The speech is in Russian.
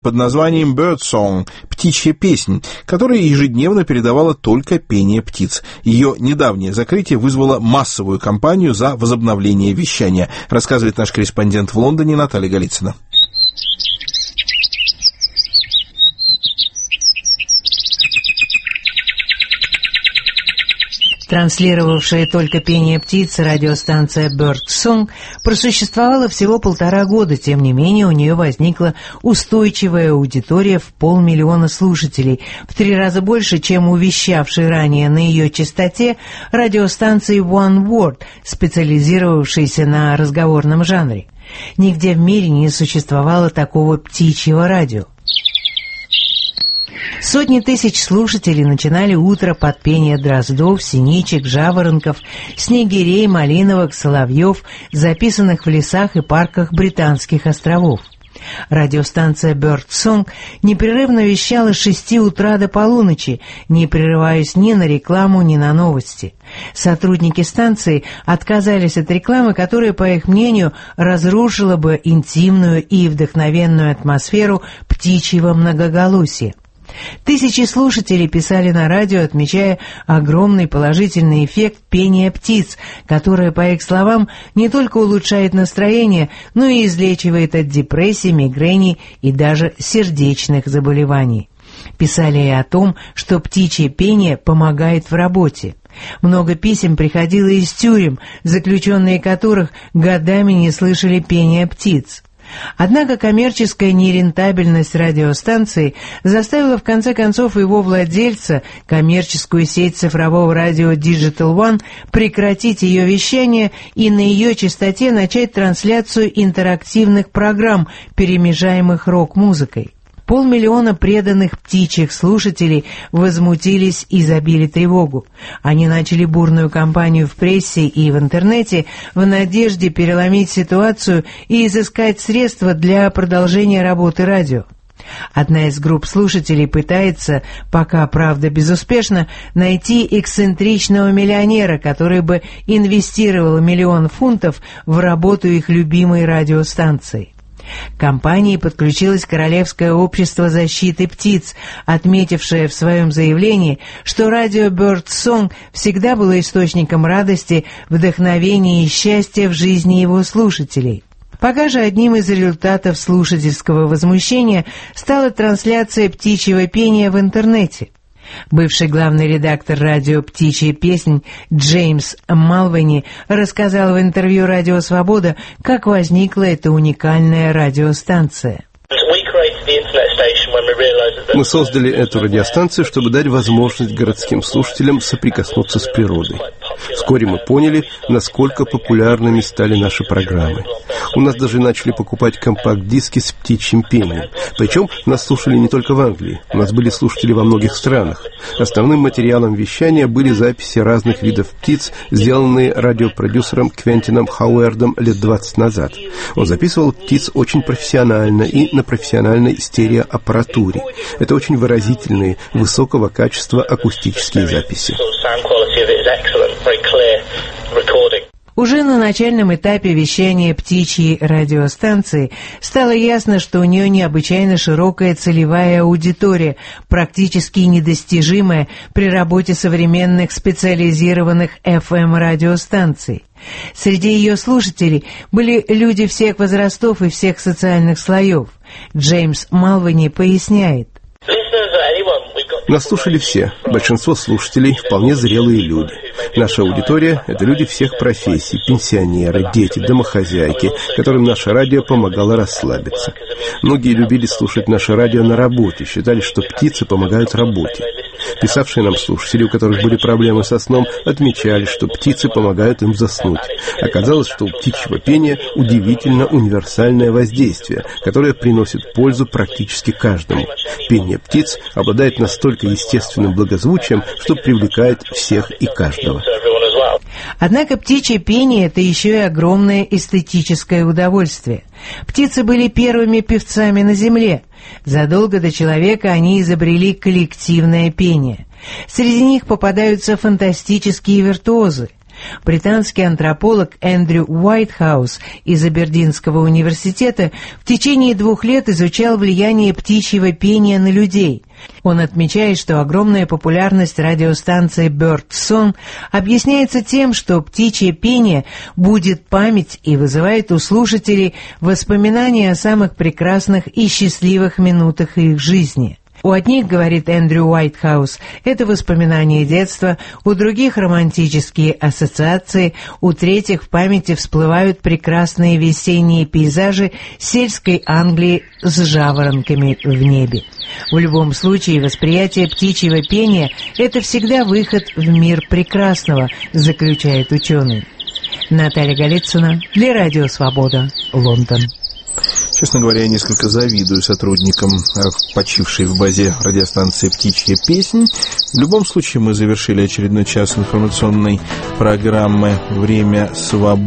под названием Bird Song – «Птичья песнь», которая ежедневно передавала только пение птиц. Ее недавнее закрытие вызвало массовую кампанию за возобновление вещания, рассказывает наш корреспондент в Лондоне Наталья Голицына. Транслировавшая только пение птиц радиостанция Bird Song просуществовала всего 1,5 года, тем не менее у нее возникла устойчивая аудитория в 500 000 слушателей, в 3 раза больше, чем у вещавшей ранее на ее частоте радиостанции One World, специализировавшейся на разговорном жанре. Нигде в мире не существовало такого птичьего радио. Сотни тысяч слушателей начинали утро под пение дроздов, синичек, жаворонков, снегирей, малиновок, соловьев, записанных в лесах и парках британских островов. Радиостанция Bird Song непрерывно вещала с 6 утра до полуночи, не прерываясь ни на рекламу, ни на новости. Сотрудники станции отказались от рекламы, которая, по их мнению, разрушила бы интимную и вдохновенную атмосферу птичьего многоголосия. Тысячи слушателей писали на радио, отмечая огромный положительный эффект пения птиц, которое, по их словам, не только улучшает настроение, но и излечивает от депрессии, мигрени и даже сердечных заболеваний. Писали и о том, что птичье пение помогает в работе. Много писем приходило из тюрем, заключенные которых годами не слышали пения птиц. Однако коммерческая нерентабельность радиостанции заставила в конце концов его владельца, коммерческую сеть цифрового радио Digital One, прекратить ее вещание и на ее частоте начать трансляцию интерактивных программ, перемежаемых рок-музыкой. 500 000 преданных птичьих слушателей возмутились и забили тревогу. Они начали бурную кампанию в прессе и в интернете в надежде переломить ситуацию и изыскать средства для продолжения работы радио. Одна из групп слушателей пытается, пока, правда, безуспешно, найти эксцентричного миллионера, который бы инвестировал 1 000 000 фунтов в работу их любимой радиостанции. К кампании подключилось Королевское общество защиты птиц, отметившее в своем заявлении, что радио Bird Song всегда было источником радости, вдохновения и счастья в жизни его слушателей. Пока же одним из результатов слушательского возмущения стала трансляция птичьего пения в интернете. Бывший главный редактор радио «Птичья песнь» Джеймс Малвени рассказал в интервью «Радио Свобода», как возникла эта уникальная радиостанция. Мы создали эту радиостанцию, чтобы дать возможность городским слушателям соприкоснуться с природой. Вскоре мы поняли, насколько популярными стали наши программы. У нас даже начали покупать компакт-диски с птичьим пением. Причем нас слушали не только в Англии. У нас были слушатели во многих странах. Основным материалом вещания были записи разных видов птиц, сделанные радиопродюсером Квентином Хауэрдом лет 20 назад. Он записывал птиц очень профессионально и на профессиональной стереоаппаратуре. Это очень выразительные, высокого качества акустические записи. Уже на начальном этапе вещания птичьей радиостанции стало ясно, что у нее необычайно широкая целевая аудитория, практически недостижимая при работе современных специализированных FM-радиостанций. Среди ее слушателей были люди всех возрастов и всех социальных слоев. Джеймс Малвени поясняет. Нас слушали все. Большинство слушателей – вполне зрелые люди. Наша аудитория – это люди всех профессий, пенсионеры, дети, домохозяйки, которым наше радио помогало расслабиться. Многие любили слушать наше радио на работе, считали, что птицы помогают работе. Писавшие нам слушатели, у которых были проблемы со сном, отмечали, что птицы помогают им заснуть. Оказалось, что у птичьего пения удивительно универсальное воздействие, которое приносит пользу практически каждому. Пение птиц обладает настолько естественным благозвучием, что привлекает всех и каждого. Однако птичье пение – это еще и огромное эстетическое удовольствие. Птицы были первыми певцами на земле. Задолго до человека они изобрели коллективное пение. Среди них попадаются фантастические виртуозы. Британский антрополог Эндрю Уайтхаус из Абердинского университета в течение 2 лет изучал влияние птичьего пения на людей. Он отмечает, что огромная популярность радиостанции Bird Song объясняется тем, что птичье пение будит память и вызывает у слушателей воспоминания о самых прекрасных и счастливых минутах их жизни. У одних, говорит Эндрю Уайтхаус, это воспоминания детства, у других романтические ассоциации, у третьих в памяти всплывают прекрасные весенние пейзажи сельской Англии с жаворонками в небе. В любом случае, восприятие птичьего пения – это всегда выход в мир прекрасного, заключает ученый. Наталья Голицына для Радио Свобода, Лондон. Честно говоря, я несколько завидую сотрудникам, почившей в базе радиостанции «Птичья песнь». В любом случае, мы завершили очередной час информационной программы «Время свободы».